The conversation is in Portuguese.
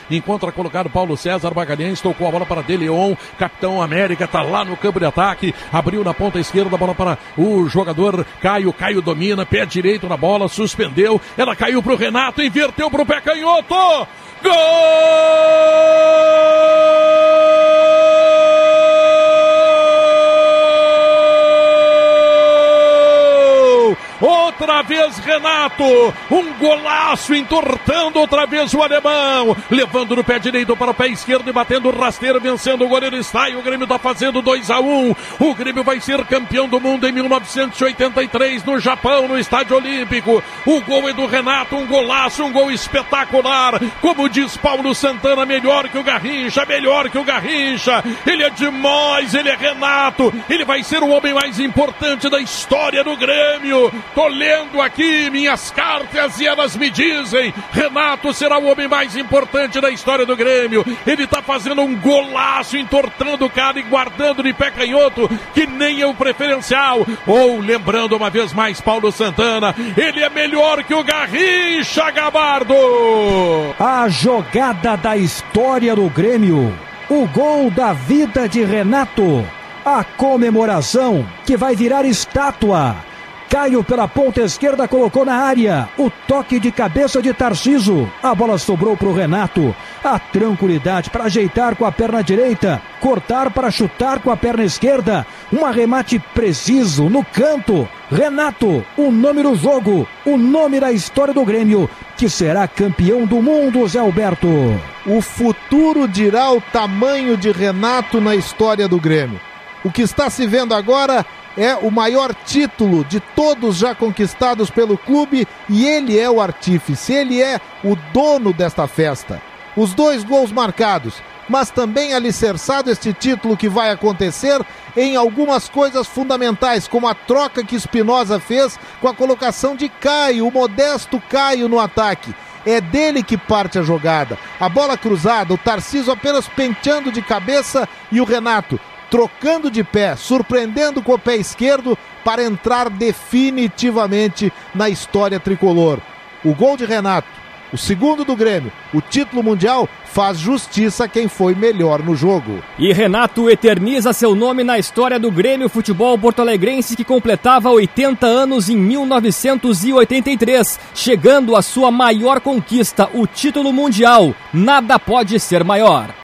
encontra colocado Paulo César Magalhães, tocou a bola para De Leon, Capitão América, tá lá no campo de ataque, abriu na ponta esquerda, a bola para o jogador Caio domina, pé direito na bola, suspendeu, ela caiu pro Renato, inverteu pro pé canhoto, gol! Outra vez Renato, um golaço entortando outra vez o alemão, levando no pé direito para o pé esquerdo e batendo rasteiro, vencendo o goleiro Stein. O Grêmio está fazendo 2-1, o Grêmio vai ser campeão do mundo em 1983 no Japão, no Estádio Olímpico. O gol é do Renato, um golaço, um gol espetacular, como diz Paulo Santana, melhor que o Garrincha, ele é demais, ele é Renato, ele vai ser o homem mais importante da história do Grêmio. Tô lendo aqui minhas cartas e elas me dizem, Renato será o homem mais importante da história do Grêmio. Ele tá fazendo um golaço, entortando o cara e guardando de pé canhoto, que nem é o preferencial. Ou, lembrando uma vez mais Paulo Santana, ele é melhor que o Garrincha, Gabardo. A jogada da história do Grêmio, o gol da vida de Renato, a comemoração que vai virar estátua. Caio pela ponta esquerda, colocou na área, o toque de cabeça de Tarcísio, a bola sobrou para o Renato, a tranquilidade para ajeitar com a perna direita, cortar para chutar com a perna esquerda, um arremate preciso no canto. Renato, o nome do jogo, o nome da história do Grêmio, que será campeão do mundo, Zé Alberto. O futuro dirá o tamanho de Renato na história do Grêmio. O que está se vendo agora é o maior título de todos já conquistados pelo clube e ele é o artífice, ele é o dono desta festa. Os 2 gols marcados, mas também alicerçado este título que vai acontecer em algumas coisas fundamentais, como a troca que Espinosa fez com a colocação de Caio, o modesto Caio no ataque. É dele que parte a jogada. A bola cruzada, o Tarcísio apenas penteando de cabeça e o Renato trocando de pé, surpreendendo com o pé esquerdo para entrar definitivamente na história tricolor. O gol de Renato, o segundo do Grêmio, o título mundial, faz justiça a quem foi melhor no jogo. E Renato eterniza seu nome na história do Grêmio Futebol Porto-Alegrense, que completava 80 anos em 1983, chegando à sua maior conquista, o título mundial. Nada pode ser maior.